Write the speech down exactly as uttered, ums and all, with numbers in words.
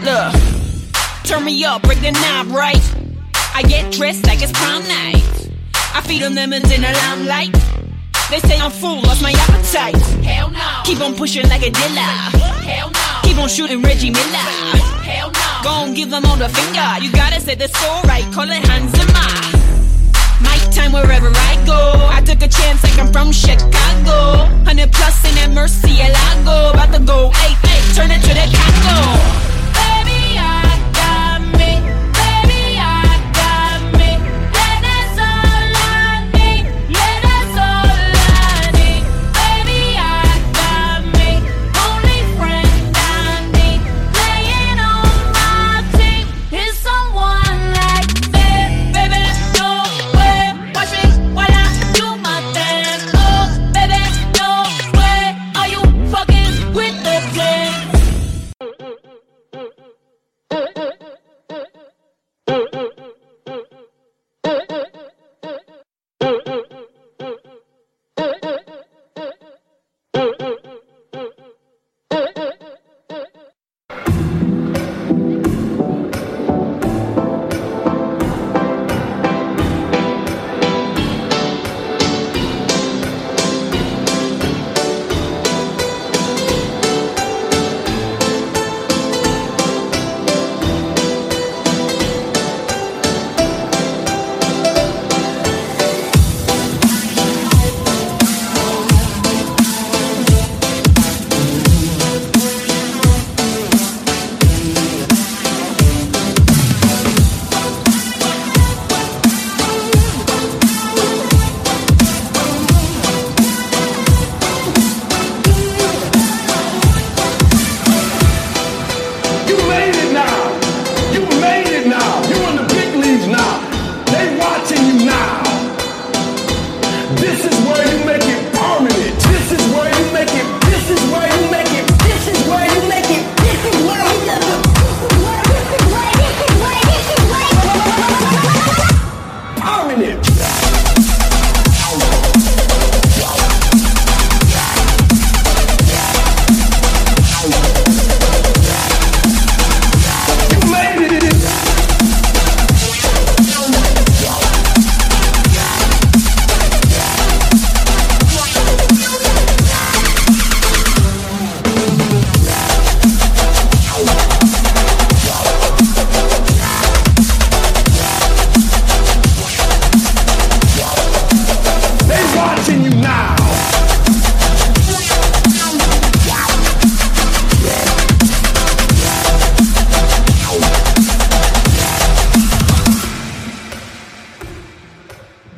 Look, turn me up, break the knob right. I get dressed like it's prom night. I feed them lemons in the limelight. They say I'm full, lost my appetite. Hell no. Keep on pushing like a dealer. Hell no. Keep on shooting Reggie Miller. Hell no. Gon' give them all the finger. You gotta say the score right, call it Hans Zimmer. My time wherever I go. I took a chance like I'm from Chicago. Hundred plus in that Murcielago. About to go